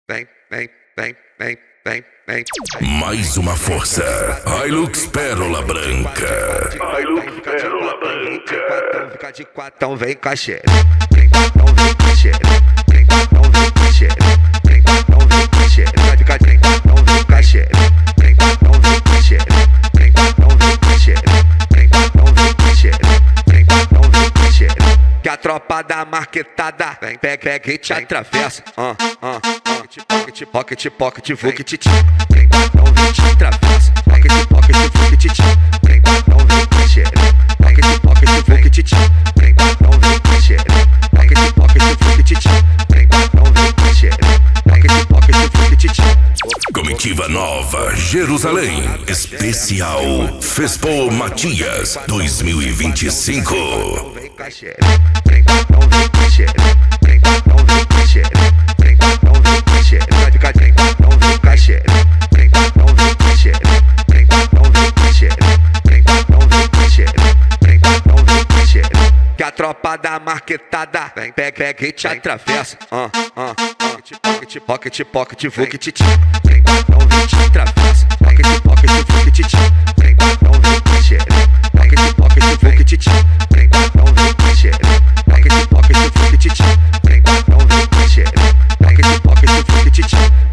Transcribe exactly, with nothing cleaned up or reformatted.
vem, vem, vem, vem, vem, vem. Mais uma força. Hilux Pérola Branca. Hilux Pérola Branca. Fica de quatão, vem com a xereca. Vem quatão, vem com a xereca. Vem quatão, vem com a xereca. Vem quatão, vem com a xereca. Fica de quatão, vem com a xereca. Vem quatão, vem com a xereca. Vem quatão, vem com a xereca. Vem quatão, vem com a xereca. Vem quatão, vem com a xereca. Que a tropa da marquetada vem, pega, pega e te atravessa. Ah, ah, ah. Pocket, pocket, pocket, vuket, tchá. Vem quatão, vem te atravessa. Pocket, pocket, vuket, tchá. Vem quatão, vem com a xereca. Pocket, pocket, vuket, tchá. Vem quatão, vem com a xereca. Pocket, pocket, vuket, tchá. Vem quatão, vem com a xereca. Pocket, pocket, vuket, tchá. Comitiva Nova Jerusalém. Especial Fespo Matias dois mil e vinte e cinco. Vem com a xereca. Vem quatão, vem com a xereca. Vem quatão, vem com a xereca. Vem quatão, vem com a xereca. Fica de quatão, vem com a xereca. Vem quatão, vem com a xereca. Vem quatão, vem com a xereca. Vem quatão, vem com a xereca. Vem quatão, vem com a xereca. Que a tropa da marquetada vem, pega, pega e te atravessa. Ah, ah, ah. Pocket, pocket, pocket, vuket, tchá. Vem quatão, vem te atravessa. Pocket, pocket, vuket, tchá. Vem quatão, vem com a xereca. Pocket, pocket, vuket, tchá.